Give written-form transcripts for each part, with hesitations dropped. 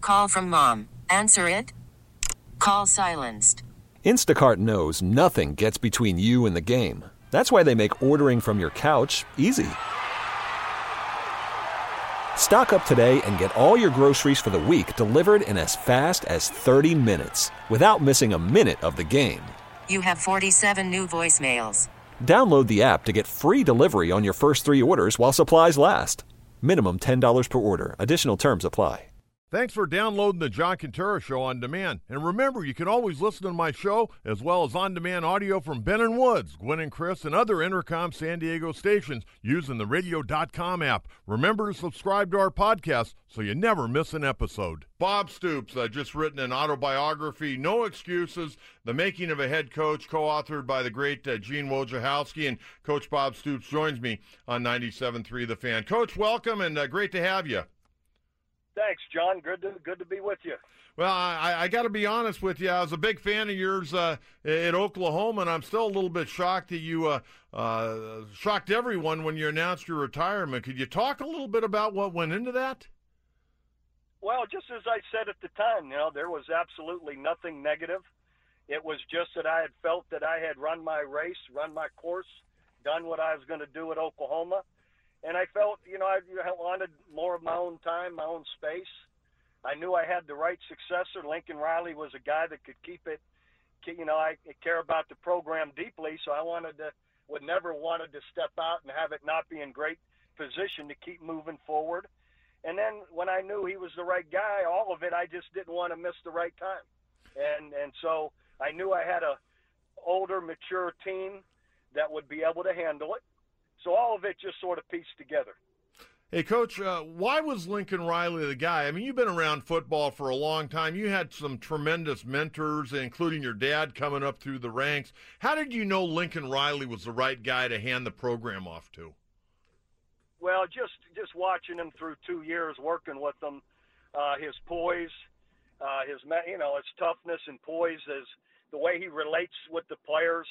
Call from mom. Answer it. Call silenced. Instacart knows nothing gets between you and the game. That's why they make ordering from your couch easy. Stock up today and get all your groceries for the week delivered in as fast as 30 minutes without missing a minute of the game. You have 47 new voicemails. Download the app to get free delivery on your first 3 orders while supplies last. Minimum $10 per order. Additional terms apply. Thanks for downloading the John Quintero Show on demand. And remember, you can always listen to my show as well as on-demand audio from Ben & Woods, Gwen and Chris, and other Intercom San Diego stations using the radio.com app. Remember to subscribe to our podcast so you never miss an episode. Bob Stoops, just written an autobiography, No Excuses, The Making of a Head Coach, co-authored by the great Gene Wojciechowski. And Coach Bob Stoops joins me on 97.3 The Fan. Coach, welcome, and great to have you. Thanks, John. Good to be with you. Well, I got to be honest with you. I was a big fan of yours at Oklahoma, and I'm still a little bit shocked that you shocked everyone when you announced your retirement. Could you talk a little bit about what went into that? Well, just as I said at the time, there was absolutely nothing negative. It was just that I had felt that I had run my race, run my course, done what I was going to do at Oklahoma. And I felt, I wanted more of my own time, my own space. I knew I had the right successor. Lincoln Riley was a guy that could keep it. I care about the program deeply, so I would never wanted to step out and have it not be in great position to keep moving forward. And then when I knew he was the right guy, all of it, I just didn't want to miss the right time. And so I knew I had a older, mature team that would be able to handle it. So all of it just sort of pieced together. Hey, Coach, why was Lincoln Riley the guy? I mean, you've been around football for a long time. You had some tremendous mentors, including your dad coming up through the ranks. How did you know Lincoln Riley was the right guy to hand the program off to? Well, just watching him through 2 years, working with him, his poise, his toughness and poise, the way he relates with the players.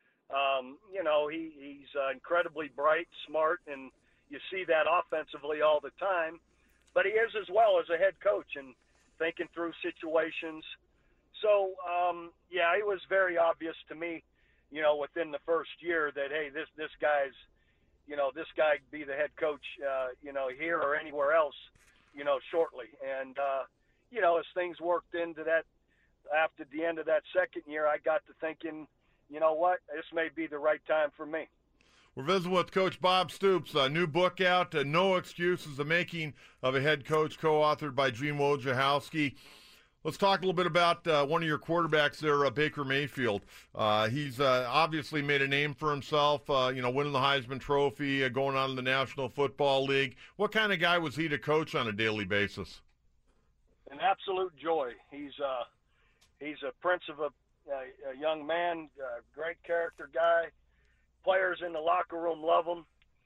He's incredibly bright, smart, and you see that offensively all the time. But he is as well as a head coach and thinking through situations. So, it was very obvious to me, within the first year that, hey, this guy could be the head coach, here or anywhere else, shortly. And, as things worked into that, after the end of that second year, I got to thinking, you know what, this may be the right time for me. We're visiting with Coach Bob Stoops, a new book out, No Excuses, The Making of a Head Coach, co-authored by Gene Wojciechowski. Let's talk a little bit about one of your quarterbacks there, Baker Mayfield. He's obviously made a name for himself, winning the Heisman Trophy, going on to the National Football League. What kind of guy was he to coach on a daily basis? An absolute joy. He's a prince of a young man, great character guy. Players in the locker room love him.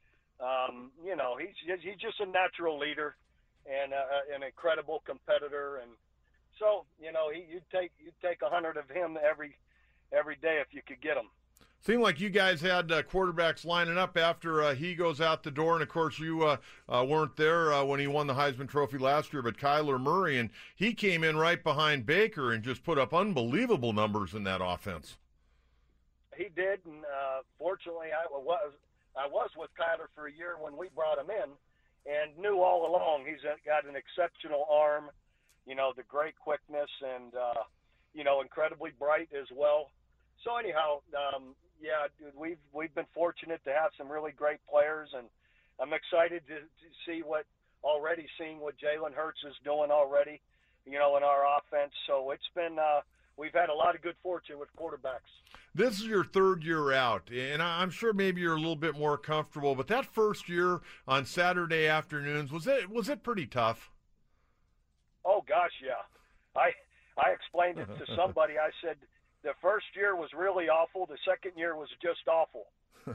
He's just a natural leader and an incredible competitor. And so, you'd take 100 of him every day if you could get him. Seemed like you guys had quarterbacks lining up after he goes out the door, and of course you weren't there when he won the Heisman Trophy last year, but Kyler Murray, and he came in right behind Baker and just put up unbelievable numbers in that offense. He did, and fortunately I was with Kyler for a year when we brought him in, and knew all along he's got an exceptional arm, the great quickness, and incredibly bright as well. So anyhow, we've been fortunate to have some really great players, and I'm excited to see seeing what Jalen Hurts is doing already, in our offense. So it's been we've had a lot of good fortune with quarterbacks. This is your third year out, and I'm sure maybe you're a little bit more comfortable, but that first year on Saturday afternoons, was it pretty tough? Oh gosh, yeah. I explained it to somebody. I said the first year was really awful. The second year was just awful.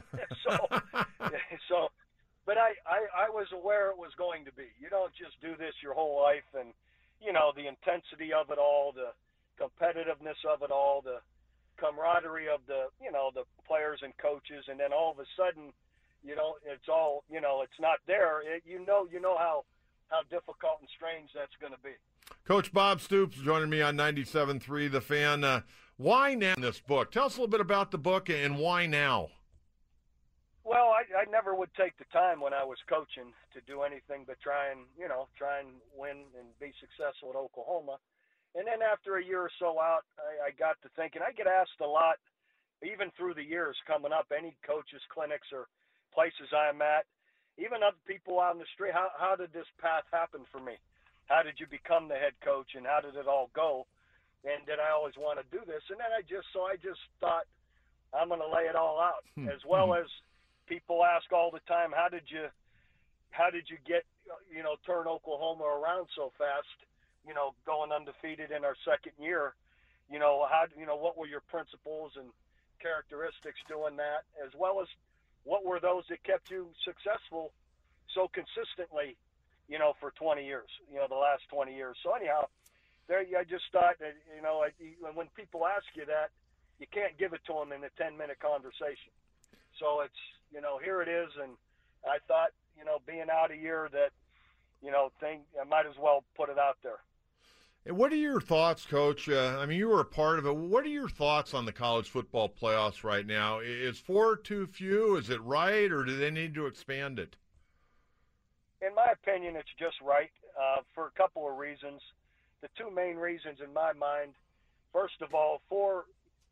But I was aware it was going to be. You don't just do this your whole life, and the intensity of it all, the competitiveness of it all, the camaraderie of the players and coaches, and then all of a sudden, it's all, it's not there. You know how difficult and strange that's going to be. Coach Bob Stoops joining me on 97.3 The Fan. Why now in this book? Tell us a little bit about the book and why now. Well, I never would take the time when I was coaching to do anything but try and win and be successful at Oklahoma. And then after a year or so out, I got to thinking, I get asked a lot, even through the years coming up, any coaches' clinics or places I'm at, even other people out in the street, how did this path happen for me? How did you become the head coach, and how did it all go? And did I always want to do this? And then I just thought, I'm going to lay it all out, as well as people ask all the time, how did you get, turn Oklahoma around so fast, going undefeated in our second year? What were your principles and characteristics doing that, as well as what were those that kept you successful so consistently, for 20 years, the last 20 years. So anyhow, I just thought that, when people ask you that, you can't give it to them in a 10-minute conversation. So it's, here it is. And I thought, being out a year that, I might as well put it out there. And what are your thoughts, Coach? You were a part of it. What are your thoughts on the college football playoffs right now? Is 4 too few? Is it right, or do they need to expand it? In my opinion, it's just right for a couple of reasons. The two main reasons in my mind, first of all, 4,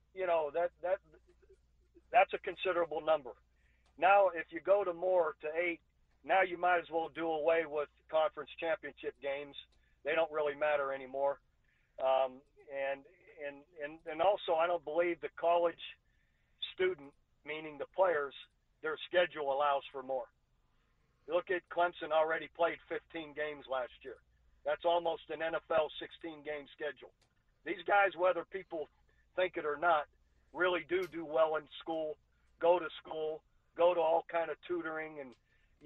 that's a considerable number. Now, if you go to more, to 8, now you might as well do away with conference championship games. They don't really matter anymore. And also, I don't believe the college student, meaning the players, their schedule allows for more. You look at Clemson, already played 15 games last year. That's almost an NFL 16-game schedule. These guys, whether people think it or not, really do well in school, go to all kind of tutoring and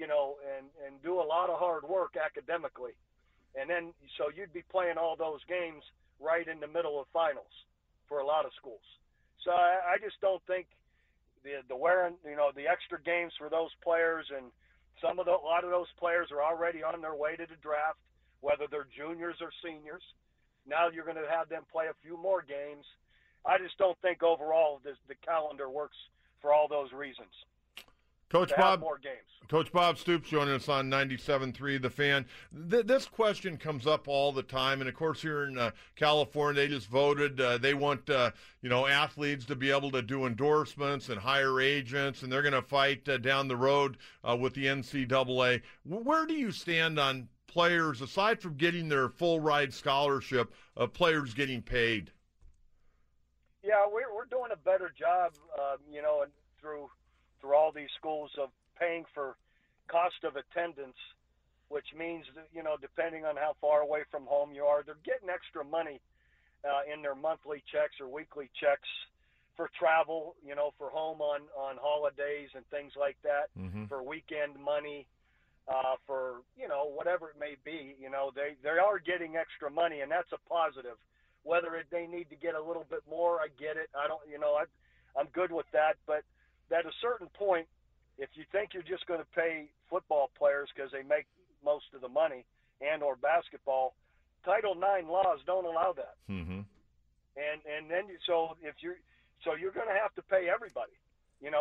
do a lot of hard work academically. And then, so you'd be playing all those games right in the middle of finals for a lot of schools. So I just don't think the wearing, the extra games for those players, and a lot of those players are already on their way to the draft, whether they're juniors or seniors. Now you're going to have them play a few more games. I just don't think overall the calendar works for all those reasons. Coach Bob, more games. Coach Bob Stoops joining us on 97.3 The Fan. This question comes up all the time, and of course here in California, they just voted. They want athletes to be able to do endorsements and hire agents, and they're going to fight down the road with the NCAA. Where do you stand on players, aside from getting their full ride scholarship, players getting paid? Yeah, we're doing a better job, and through all these schools of paying for cost of attendance, which means that, depending on how far away from home you are, they're getting extra money in their monthly checks or weekly checks for travel, for home on holidays and things like that, for weekend money, for, whatever it may be. They are getting extra money, and that's a positive. Whether they need to get a little bit more, I get it. I don't, I'm good with that, but at a certain point, if you think you're just going to pay football players because they make most of the money, and or basketball, Title IX laws don't allow that. And then you're going to have to pay everybody, and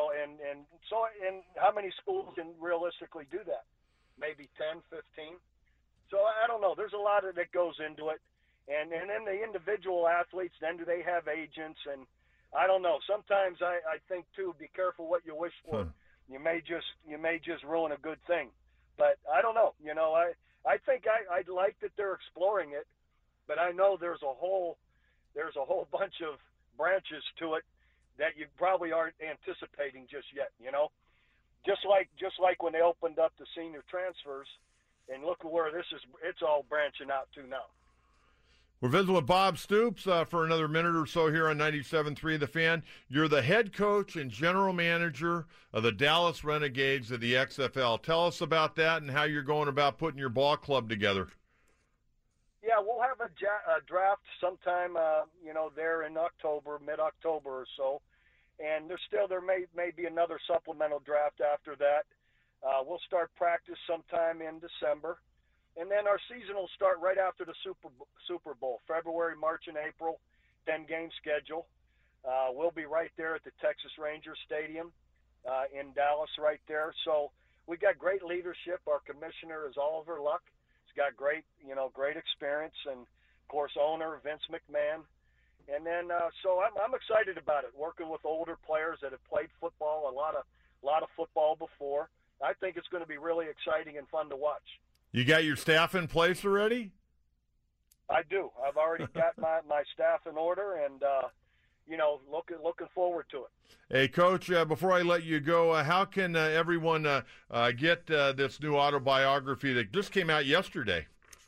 how many schools can realistically do that? Maybe 10, 15. So I don't know. There's a lot that goes into it, and then the individual athletes. Then do they have agents? And I don't know. Sometimes I think too, be careful what you wish for. You may just ruin a good thing. But I don't know. I think I'd like that they're exploring it, but I know there's a whole bunch of branches to it that you probably aren't anticipating just yet. Just like when they opened up the senior transfers, and look where it's all branching out to now. We're visiting with Bob Stoops for another minute or so here on 97.3 The Fan. You're the head coach and general manager of the Dallas Renegades of the XFL. Tell us about that and how you're going about putting your ball club together. Yeah, we'll have a draft sometime, there in October, mid-October or so. And there may be another supplemental draft after that. We'll start practice sometime in December. And then our season will start right after the Super Bowl, February, March, and April, 10-game schedule. We'll be right there at the Texas Rangers Stadium in Dallas right there. So we got great leadership. Our commissioner is Oliver Luck. He's got great experience, and, of course, owner Vince McMahon. And then so I'm excited about it, working with older players that have played football, a lot of football before. I think it's going to be really exciting and fun to watch. You got your staff in place already? I do. I've already got my staff in order, and looking forward to it. Hey, Coach, before I let you go, how can everyone get this new autobiography that just came out yesterday?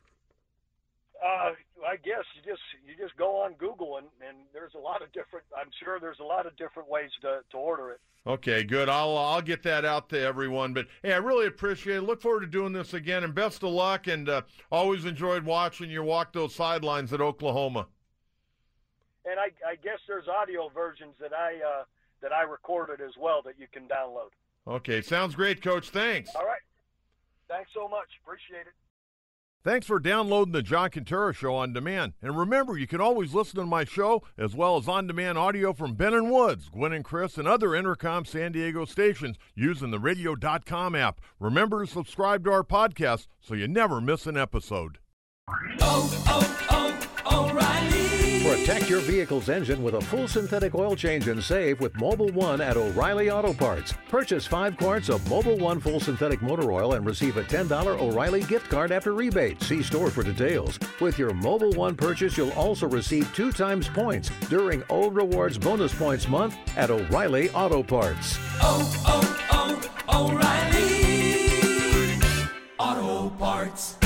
I guess you just go on Google, and there's a lot of different. I'm sure there's a lot of different ways to order it. Okay, good. I'll get that out to everyone. But hey, I really appreciate it. Look forward to doing this again, and best of luck. And always enjoyed watching you walk those sidelines at Oklahoma. And I guess there's audio versions that I recorded as well that you can download. Okay, sounds great, Coach. Thanks. All right. Thanks so much. Appreciate it. Thanks for downloading the John Quintero Show on demand. And remember, you can always listen to my show as well as on-demand audio from Ben & Woods, Gwen and Chris, and other Intercom San Diego stations using the radio.com app. Remember to subscribe to our podcast so you never miss an episode. O'Reilly. Protect your vehicle's engine with a full synthetic oil change and save with Mobil 1 at O'Reilly Auto Parts. Purchase 5 quarts of Mobil 1 full synthetic motor oil and receive a $10 O'Reilly gift card after rebate. See store for details. With your Mobil 1 purchase, you'll also receive 2 times points during Old Rewards Bonus Points Month at O'Reilly Auto Parts. O'Reilly Auto Parts.